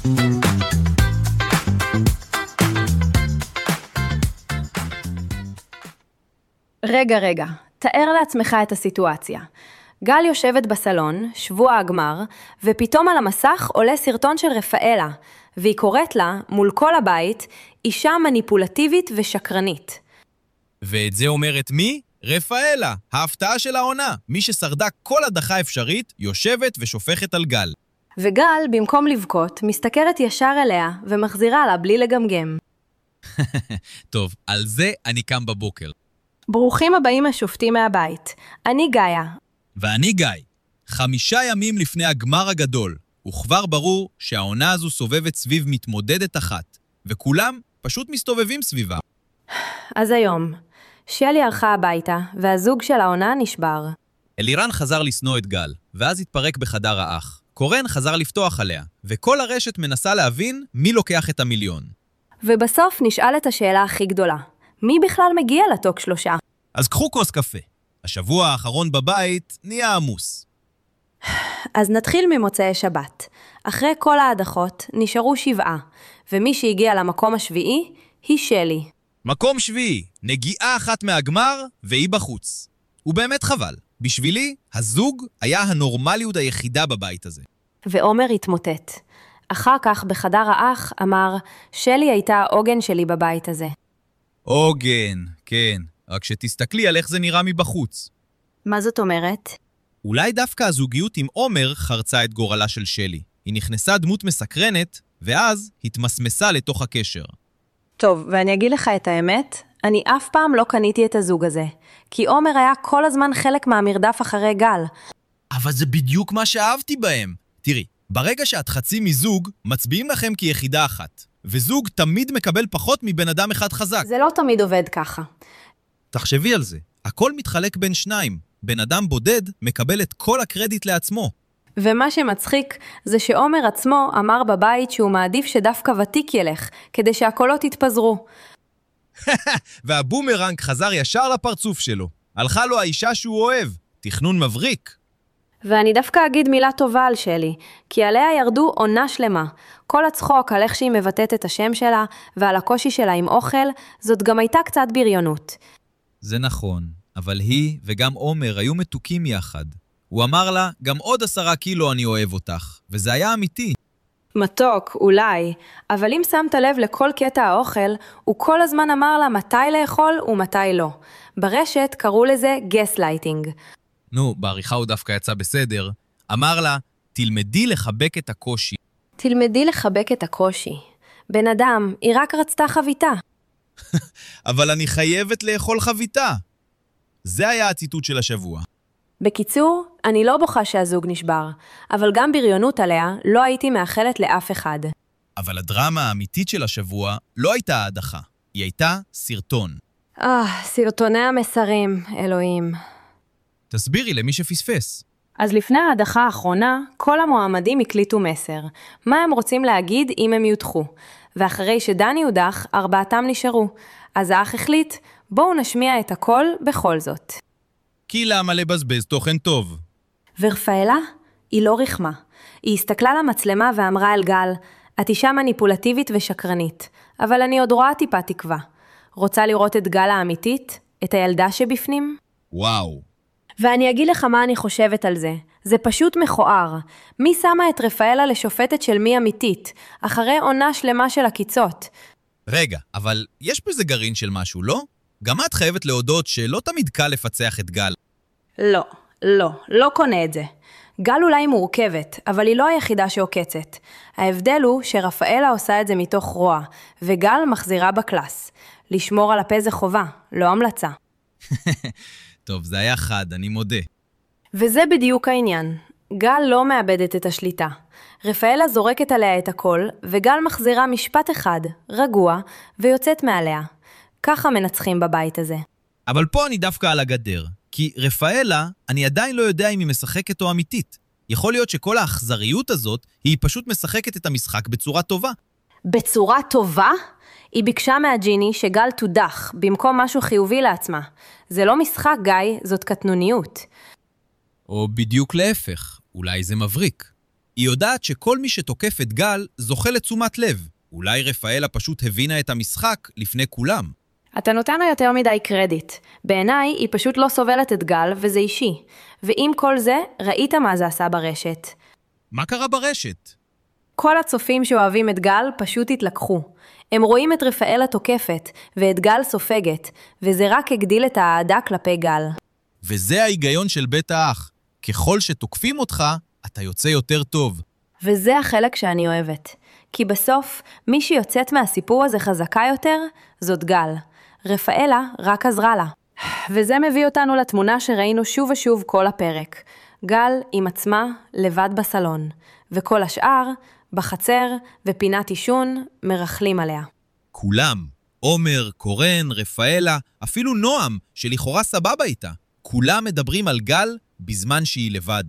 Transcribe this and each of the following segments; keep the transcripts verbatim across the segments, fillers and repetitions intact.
רגע, רגע, תאר לעצמך את הסיטואציה. גל יושבת בסלון, שבוע הגמר, ופתאום על המסך עולה סרטון של רפאלה, והיא קוראת לה, מול כל הבית, אישה מניפולטיבית ושקרנית. ואת זה אומרת מי? רפאלה, ההפתעה של העונה. מי ששרדה כל הדחה אפשרית, יושבת ושופכת על גל. וגל, במקום לבכות, מסתכלת ישר אליה ומחזירה לה בלי לגמגם. טוב, על זה אני קם בבוקר. ברוכים הבאים השופטים מהבית. אני גאיה. ואני גיא. חמישה ימים לפני הגמר הגדול, וכבר ברור שהעונה הזו סובבת סביב מתמודדת אחת, וכולם פשוט מסתובבים סביבה. אז היום, שלי ערכה הביתה, והזוג של העונה נשבר. אלירן חזר לסנוע את גל, ואז התפרק בחדר האח. קורן חזר לפתוח עליה, וכל הרשת מנסה להבין מי לוקח את המיליון. ובסוף נשאל את השאלה הכי גדולה. מי בכלל מגיע לטוק שלושה? אז קחו כוס קפה. השבוע האחרון בבית נהיה עמוס. אז נתחיל ממוצאי שבת. אחרי כל ההדחות נשארו שבעה, ומי שהגיע למקום השביעי היא שלי. מקום שביעי, נגיעה אחת מהגמר והיא בחוץ. ובאמת חבל. בשבילי, הזוג היה הנורמליות היחידה בבית הזה. ועומר התמוטט. אחר כך בחדר האח אמר, שלי הייתה העוגן שלי בבית הזה. עוגן, כן. רק שתסתכלי על איך זה נראה מבחוץ. מה זאת אומרת? אולי דווקא הזוגיות עם עומר חרצה את גורלה של שלי. היא נכנסה דמות מסקרנת, ואז התמסמסה לתוך הקשר. טוב, ואני אגיד לך את האמת, אני אף פעם לא קניתי את הזוג הזה, כי עומר היה כל הזמן חלק מהמרדף אחרי גל. אבל זה בדיוק מה שאהבתי בהם. תראי, ברגע שאת חצי מזוג, מצביעים לכם כיחידה אחת. וזוג תמיד מקבל פחות מבן אדם אחד חזק. זה לא תמיד עובד ככה. תחשבי על זה. הכל מתחלק בין שניים. בן אדם בודד מקבל את כל הקרדיט לעצמו. ומה שמצחיק זה שעומר עצמו אמר בבית שהוא מעדיף שדווקא ותיק ילך, כדי שהקולות יתפזרו. והבומרנג חזר ישר לפרצוף שלו. הלכה לו האישה שהוא אוהב. תכנון מבריק. ואני דווקא אגיד מילה טובה על שלי, כי עליה ירדו עונה שלמה. כל הצחוק על איך שהיא מבטאת את השם שלה, ועל הקושי שלה עם אוכל, זאת גם הייתה קצת בריונות. זה נכון, אבל היא וגם עומר היו מתוקים יחד. הוא אמר לה, גם עוד עשרה קילו אני אוהב אותך, וזה היה אמיתי. מתוק, אולי, אבל אם שמת לב לכל קטע האוכל, הוא כל הזמן אמר לה מתי לאכול ומתי לא. ברשת קראו לזה גסלייטינג. נו, בעריכה הוא דווקא יצא בסדר. אמר לה, תלמדי לחבק את הקושי. תלמדי לחבק את הקושי. בן אדם, היא רק רצתה חביתה. אבל אני חייבת לאכול חביתה. זה היה הציטוט של השבוע. בקיצור, אני לא בוכה שהזוג נשבר, אבל גם בריונות עליה לא הייתי מאחלת לאף אחד. אבל הדרמה האמיתית של השבוע לא הייתה ההדחה. היא הייתה סרטון. אה, סרטוני המסרים, אלוהים. תסבירי למי שפספס. אז לפני ההדחה האחרונה, כל המועמדים הקליטו מסר. מה הם רוצים להגיד אם הם יודחו? ואחרי שדני יודח, ארבעתם נשארו. אז האח החליט, בואו נשמיע את הכל בכל זאת. כי למה לבזבז תוכן טוב? ורפאלה? היא לא רחמה. היא הסתכלה למצלמה ואמרה אל גל, את אישה מניפולטיבית ושקרנית, אבל אני עוד רואה טיפה תקווה. רוצה לראות את גל האמיתית? את הילדה שבפנים? וואו. ואני אגיד לך מה אני חושבת על זה. זה פשוט מכוער. מי שמה את רפאלה לשופטת של מי אמיתית, אחרי עונה שלמה של הקיצות? רגע, אבל יש בזה גרעין של משהו, לא? גם את חייבת להודות שלא תמיד קל לפצח את גל. לא, לא, לא קונה את זה. גל אולי מורכבת, אבל היא לא היחידה שעוקצת. ההבדל הוא שרפאלה עושה את זה מתוך רוע, וגל מחזירה בקלאס. לשמור על הפה זה חובה, לא המלצה. טוב, זה היה חד, אני מודה. וזה בדיוק העניין. גל לא מאבדת את השליטה. רפאלה זורקת עליה את הכל, וגל מחזירה משפט אחד, רגוע, ויוצאת מעליה. ככה מנצחים בבית הזה. אבל פה אני דווקא על הגדר. כי רפאלה, אני עדיין לא יודע אם היא משחקת או אמיתית. יכול להיות שכל האכזריות הזאת, היא פשוט משחקת את המשחק בצורה טובה. בצורה טובה? היא ביקשה מהג'יני שגל תודח, במקום משהו חיובי לעצמה. זה לא משחק, גיא, זאת קטנוניות. או בדיוק להפך, אולי זה מבריק. היא יודעת שכל מי שתוקף את גל זוכה לתשומת לב. אולי רפאלה פשוט הבינה את המשחק לפני כולם. אתה נותן לה יותר מדי קרדיט. בעיניי היא פשוט לא סובלת את גל וזה אישי. ועם כל זה, ראית מה זה עשה ברשת. מה קרה ברשת? כל הצופים שאוהבים את גל פשוט התלקחו. הם רואים את רפאלה תוקפת ואת גל סופגת, וזה רק הגדיל את האהדה כלפי גל. וזה ההיגיון של בית האח. ככל שתוקפים אותך, אתה יוצא יותר טוב. וזה החלק שאני אוהבת. כי בסוף, מי שיוצאת מהסיפור הזה חזקה יותר, זאת גל. רפאלה רק עזרה לה. וזה מביא אותנו לתמונה שראינו שוב ושוב כל הפרק. גל עם עצמה לבד בסלון, וכל השאר, בחצר ופינת אישון, מרחלים עליה. כולם, עומר, קורן, רפאלה, אפילו נועם, שלכאורה סבבה איתה. כולם מדברים על גל בזמן שהיא לבד.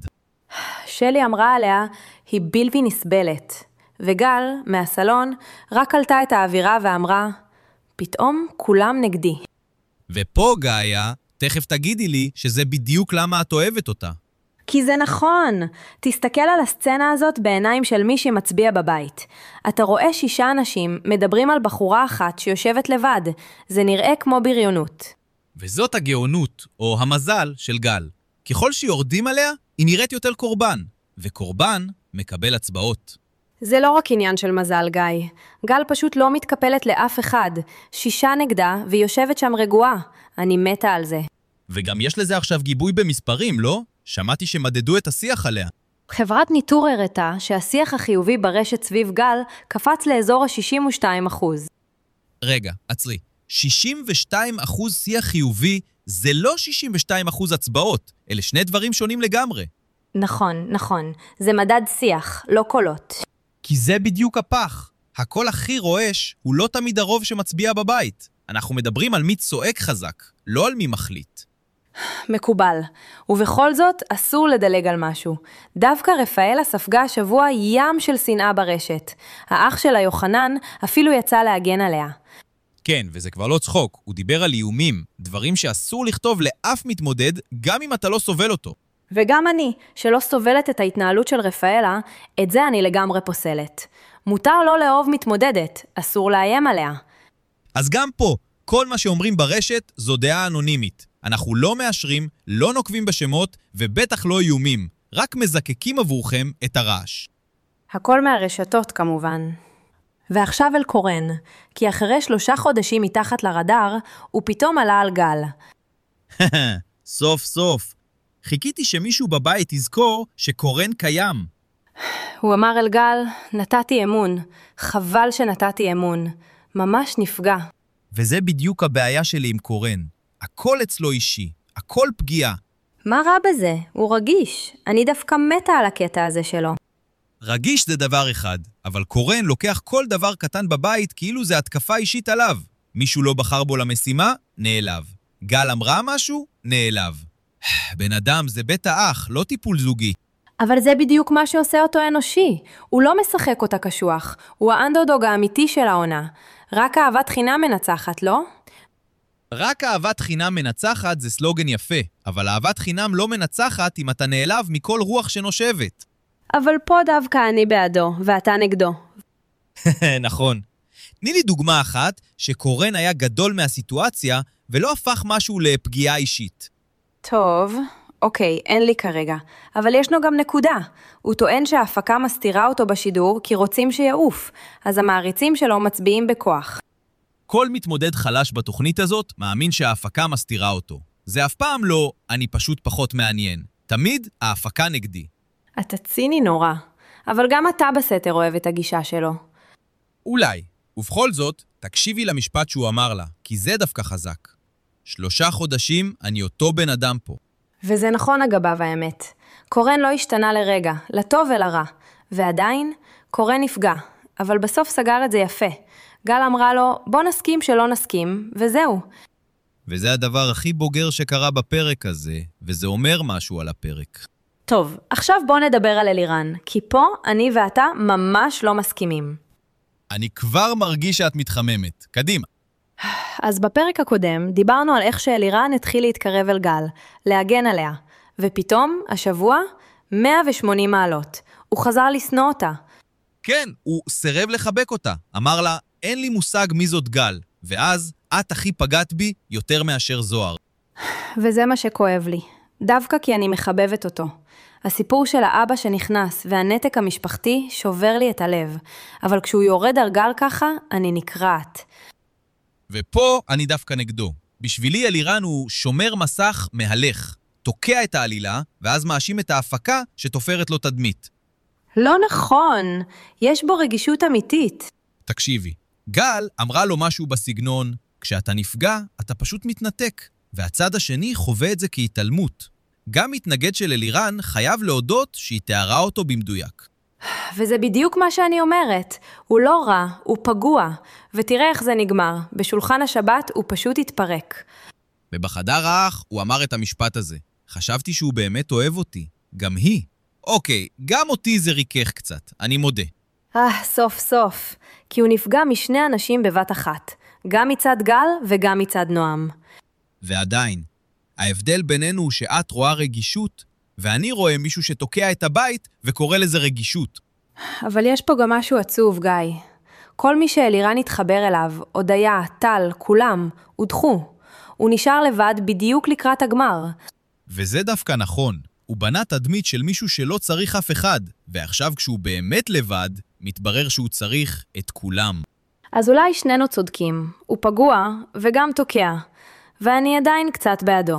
שלי אמרה עליה, היא בלתי נסבלת. וגל, מהסלון, רק עלתה את האווירה ואמרה, פתאום כולם נגדי. ופה גאיה, תכף תגידי לי שזה בדיוק למה את אוהבת אותה. כי זה נכון. תסתכל על הסצנה הזאת בעיניים של מי שמצביע בבית. אתה רואה שישה אנשים מדברים על בחורה אחת שיושבת לבד. זה נראה כמו בריונות. וזאת הגאונות, או המזל של גל. ככל שיורדים עליה, היא נראית יותר קורבן. וקורבן מקבל הצבעות. זה לא רק עניין של מזל, גיא. גל פשוט לא מתקפלת לאף אחד. שישה נגדה והיא יושבת שם רגועה. אני מתה על זה. וגם יש לזה עכשיו גיבוי במספרים, לא? שמעתי שמדדו את השיח עליה. חברת ניטור הראתה שהשיח החיובי ברשת סביב גל קפץ לאזור ה-שישים ושתיים אחוז. רגע, עצרי. שישים ושתיים אחוז שיח חיובי זה לא שישים ושתיים אחוז הצבעות. אלה שני דברים שונים לגמרי. נכון, נכון. זה מדד שיח, לא קולות. כי זה בדיוק הפח. הקול הכי רועש הוא לא תמיד הרוב שמצביע בבית. אנחנו מדברים על מי צועק חזק, לא על מי מחליט. מקובל. ובכל זאת, אסור לדלג על משהו. דווקא רפאלה ספגה השבוע ים של שנאה ברשת. האח שלה יוחנן אפילו יצא להגן עליה. כן, וזה כבר לא צחוק. הוא דיבר על איומים, דברים שאסור לכתוב לאף מתמודד, גם אם אתה לא סובל אותו. וגם אני, שלא סובלת את ההתנהלות של רפאלה, את זה אני לגמרי פוסלת. מותר לא לאהוב מתמודדת, אסור לאיים עליה. אז גם פה, כל מה שאומרים ברשת זו דעה אנונימית. אנחנו לא מאשרים, לא נוקבים בשמות, ובטח לא איומים. רק מזקקים עבורכם את הרעש. הכל מהרשתות כמובן. ועכשיו אל קורן, כי אחרי שלושה חודשים מתחת לרדאר, הוא פתאום עלה על גל. סוף סוף. חיכיתי שמישהו בבית יזכור שקורן קיים. הוא אמר אל גל, נתתי אמון. חבל שנתתי אמון. ממש נפגע. וזה בדיוק הבעיה שלי עם קורן. הכל אצלו אישי, הכל פגיעה. מה רע בזה? הוא רגיש. אני דווקא מתה על הקטע הזה שלו. רגיש זה דבר אחד, אבל קורן לוקח כל דבר קטן בבית כאילו זה התקפה אישית עליו. מישהו לא בחר בו למשימה, נעלב. גל אמרה משהו, נעלב. בן אדם זה בית האח, לא טיפול זוגי. אבל זה בדיוק מה שעושה אותו אנושי. הוא לא משחק אותה קשוח. הוא האנדרדוג האמיתי של העונה. רק אהבת חינם מנצחת, לא? רק אהבת חינם מנצחת זה סלוגן יפה, אבל אהבת חינם לא מנצחת אם אתה נעלב מכל רוח שנושבת. אבל פה דווקא אני בעדו, ואתה נגדו. נכון. תני לי דוגמה אחת שקורן היה גדול מהסיטואציה ולא הפך משהו לפגיעה אישית. טוב, אוקיי, אין לי כרגע. אבל ישנו גם נקודה. הוא טוען שההפקה מסתירה אותו בשידור כי רוצים שיעוף, אז המעריצים שלו מצביעים בכוח. כל מתמודד חלש בתוכנית הזאת מאמין שההפקה מסתירה אותו. זה אף פעם לא, אני פשוט פחות מעניין. תמיד ההפקה נגדי. אתה ציני נורא, אבל גם אתה בסתר אוהב את הגישה שלו. אולי, ובכל זאת, תקשיבי למשפט שהוא אמר לה, כי זה דווקא חזק. שלושה חודשים אני אותו בן אדם פה. וזה נכון אגביו האמת. קורן לא השתנה לרגע, לטוב ולרע. ועדיין, קורן נפגע, אבל בסוף סגר את זה יפה. גל אמרה לו, בוא נסכים שלא נסכים, וזהו. וזה הדבר הכי בוגר שקרה בפרק הזה, וזה אומר משהו על הפרק. טוב, עכשיו בוא נדבר על אלירן, כי פה אני ואתה ממש לא מסכימים. אני כבר מרגיש שאת מתחממת. קדימה. אז בפרק הקודם דיברנו על איך שאלירן התחיל להתקרב אל גל, להגן עליה, ופתאום, השבוע, מאה ושמונים מעלות. הוא חזר לשנוא אותה. כן, הוא סירב לחבק אותה. אמר לה, אין לי מושג מי זאת גל, ואז את הכי פגעת בי יותר מאשר זוהר. וזה מה שכואב לי. דווקא כי אני מחבבת אותו. הסיפור של האבא שנכנס והנתק המשפחתי שובר לי את הלב. אבל כשהוא יורד על גל ככה, אני נקרעת. ופה אני דווקא נגדו. בשבילי אלירן הוא שומר מסך מהלך, תוקע את העלילה, ואז מאשים את ההפקה שתופרת לו תדמית. לא נכון, יש בו רגישות אמיתית. תקשיבי, גל אמרה לו משהו בסגנון, כשאתה נפגע, אתה פשוט מתנתק, והצד השני חווה את זה כהתעלמות. גם מתנגד של אלירן חייב להודות שהיא תיארה אותו במדויק. וזה בדיוק מה שאני אומרת. הוא לא רע, הוא פגוע. ותראה איך זה נגמר. בשולחן השבת הוא פשוט התפרק. ובחדר האח הוא אמר את המשפט הזה. חשבתי שהוא באמת אוהב אותי. גם היא. אוקיי, גם אותי זה ריכך קצת, אני מודה. אה, סוף סוף. כי הוא נפגע משני אנשים בבת אחת. גם מצד גל וגם מצד נועם. ועדיין, ההבדל בינינו הוא שאת רואה רגישות, ואני רואה מישהו שתוקע את הבית וקורא לזה רגישות. אבל יש פה גם משהו עצוב, גיא. כל מי שאלירן התחבר אליו, הודיה, טל, כולם, הודחו. הוא נשאר לבד בדיוק לקראת הגמר. וזה דווקא נכון. הוא בנה תדמית של מישהו שלא צריך אף אחד, ועכשיו כשהוא באמת לבד, מתברר שהוא צריך את כולם. אז אולי שנינו צודקים. הוא פגוע וגם תוקע. ואני עדיין קצת בעדו.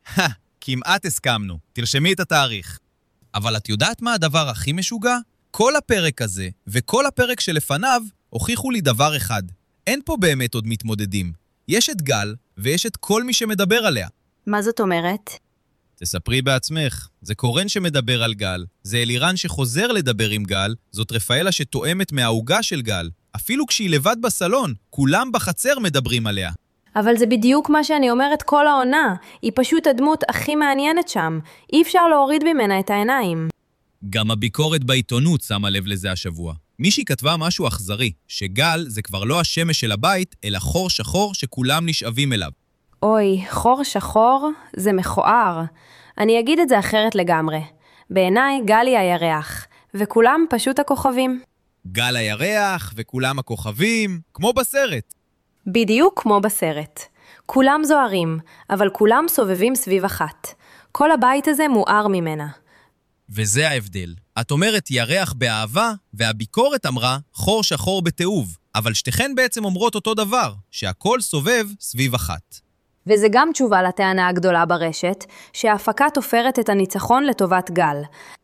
כמעט הסכמנו. תרשמי את התאריך. אבל את יודעת מה הדבר הכי משוגע? כל הפרק הזה וכל הפרק שלפניו הוכיחו לי דבר אחד. אין פה באמת עוד מתמודדים. יש את גל ויש את כל מי שמדבר עליה. מה זאת אומרת? תספרי בעצמך. זה קורן שמדבר על גל. זה אלירן שחוזר לדבר עם גל. זאת רפאלה שתואמת מההוגה של גל. אפילו כשהיא לבד בסלון, כולם בחצר מדברים עליה. אבל זה בדיוק מה שאני אומרת כל העונה. היא פשוט הדמות הכי מעניינת שם. אי אפשר להוריד ממנה את העיניים. גם הביקורת בעיתונות שמה לב לזה השבוע. מישהי כתבה משהו אכזרי, שגל זה כבר לא השמש של הבית, אלא חור שחור שכולם נשאבים אליו. אוי, חור שחור זה מכוער. אני אגיד את זה אחרת לגמרי. בעיניי גל היא הירח, וכולם פשוט הכוכבים. גל הירח וכולם הכוכבים, כמו בסרט. בדיוק כמו בסרט. כולם זוהרים, אבל כולם סובבים סביב אחת. כל הבית הזה מואר ממנה. וזה ההבדל. את אומרת ירח באהבה, והביקורת אמרה חור שחור בתאוב. אבל שתיכן בעצם אומרות אותו דבר, שהכל סובב סביב אחת. וזה גם תשובה לטענה הגדולה ברשת, שההפקה תופרת את הניצחון לטובת גל.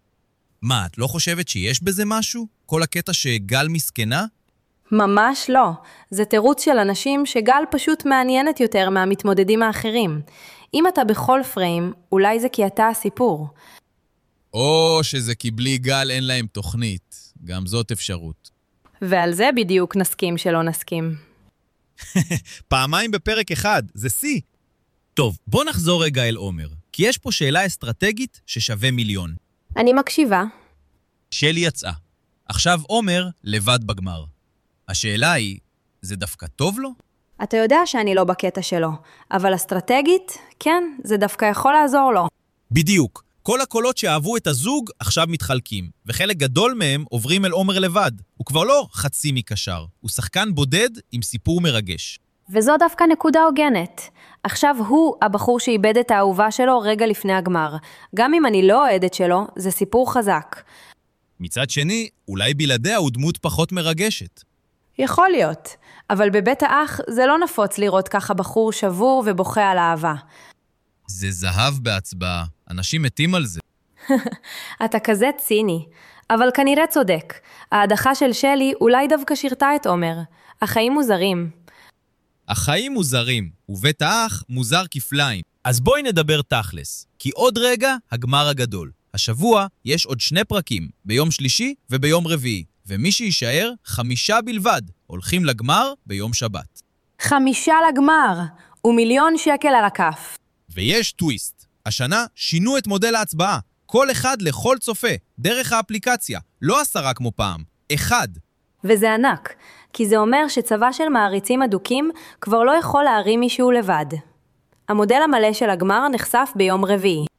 מה, את לא חושבת שיש בזה משהו? כל הקטע שגל מסכנה? ממש לא. זה תירוץ של אנשים שגל פשוט מעניינת יותר מהמתמודדים האחרים. אם אתה בכל פריים, אולי זה כי אתה הסיפור. או שזה כי בלי גל אין להם תוכנית. גם זאת אפשרות. ועל זה בדיוק נסכים שלא נסכים. פעמיים בפרק אחד, זה סי. טוב, בוא נחזור רגע אל עומר, כי יש פה שאלה אסטרטגית ששווה מיליון. אני מקשיבה. שלי יצאה. עכשיו עומר לבד בגמר. השאלה היא, זה דווקא טוב לו? אתה יודע שאני לא בקטע שלו, אבל אסטרטגית, כן, זה דווקא יכול לעזור לו. בדיוק. כל הקולות שאהבו את הזוג עכשיו מתחלקים, וחלק גדול מהם עוברים אל עומר לבד. הוא כבר לא חצי מקשר, הוא שחקן בודד עם סיפור מרגש. וזו דווקא נקודה הוגנת. עכשיו הוא הבחור שאיבד את האהובה שלו רגע לפני הגמר. גם אם אני לא אוהדת שלו, זה סיפור חזק. מצד שני, אולי בלעדיה הוא דמות פחות מרגשת. יכול להיות, אבל בבית האח זה לא נפוץ לראות ככה בחור שבור ובוכה על אהבה. זה זהב בהצבעה, אנשים מתים על זה. אתה כזה ציני, אבל כנראה צודק. ההדחה של שלי אולי דווקא שירתה את עומר. החיים מוזרים. החיים מוזרים, ובית האח מוזר כפליים. אז בואי נדבר תכלס, כי עוד רגע הגמר הגדול. השבוע יש עוד שני פרקים, ביום שלישי וביום רביעי, ומי שישאר, חמישה בלבד, הולכים לגמר ביום שבת. חמישה לגמר, ומיליון שקל על הכף. ויש טוויסט. השנה שינו את מודל ההצבעה. כל אחד לכל צופה, דרך האפליקציה. לא עשרה כמו פעם, אחד. וזה ענק, כי זה אומר שצבא של מעריצים אדוקים כבר לא יכול להרים מישהו לבד. המודל המלא של הגמר נחשף ביום רביעי.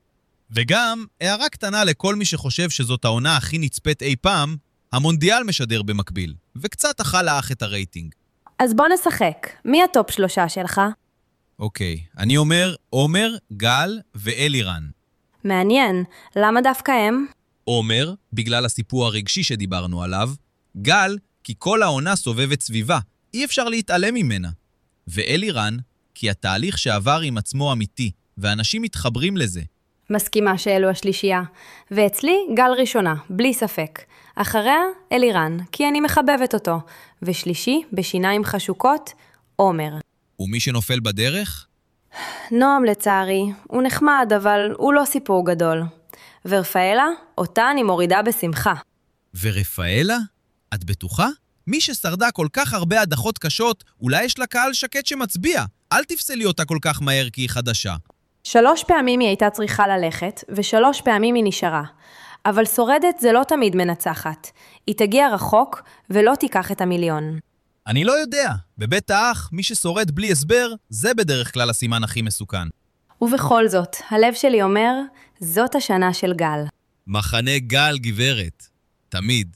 וגם, הערה קטנה לכל מי שחושב שזאת העונה הכי נצפית אי פעם, המונדיאל משדר במקביל, וקצת אכל לאח את הרייטינג. אז בוא נשחק. מי הטופ שלושה שלך? אוקיי, אני אומר עומר, גל ואלירן. מעניין. למה דווקא הם? עומר, בגלל הסיפור הרגשי שדיברנו עליו, גל, כי כל העונה סובבת סביבה, אי אפשר להתעלם ממנה. ואלירן, כי התהליך שעבר עם עצמו אמיתי, ואנשים מתחברים לזה. מסכימה שאלו השלישייה. ואצלי גל ראשונה, בלי ספק. אחריה אלירן, כי אני מחבבת אותו. ושלישי, בשיניים חשוקות, עומר. ומי שנופל בדרך? נועם לצערי, הוא נחמד, אבל הוא לא סיפור גדול. ורפאלה, אותה אני מורידה בשמחה. ורפאלה? את בטוחה? מי ששרדה כל כך הרבה הדחות קשות, אולי יש לה קהל שקט שמצביע. אל תפסלי אותה כל כך מהר כי היא חדשה. שלוש פעמים היא הייתה צריכה ללכת, ושלוש פעמים היא נשארה. אבל שורדת זה לא תמיד מנצחת. היא תגיע רחוק ולא תיקח את המיליון. אני לא יודע. בבית האח, מי ששורד בלי הסבר, זה בדרך כלל הסימן הכי מסוכן. ובכל זאת, הלב שלי אומר, זאת השנה של גל. מחנה גל, גברת. תמיד.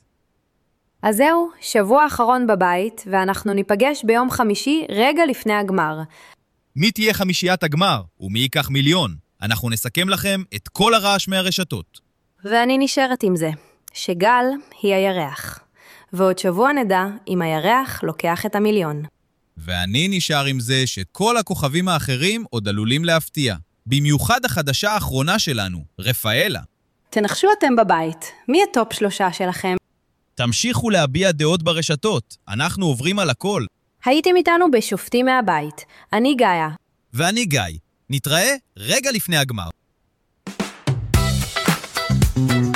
אז זהו, שבוע אחרון בבית, ואנחנו ניפגש ביום חמישי רגע לפני הגמר. מי תהיה חמישיית הגמר, ומי ייקח מיליון? אנחנו נסכם לכם את כל הרעש מהרשתות. ואני נשארת עם זה, שגל היא הירח. ועוד שבוע נדע אם הירח לוקח את המיליון. ואני נשאר עם זה שכל הכוכבים האחרים עוד עלולים להפתיע. במיוחד החדשה האחרונה שלנו, רפאלה. תנחשו אתם בבית, מי הטופ שלושה שלכם? תמשיכו להביע דעות ברשתות, אנחנו עוברים על הכל. הייתם איתנו בשופטים מהבית, אני גאיה. ואני גיא. נתראה רגע לפני הגמר.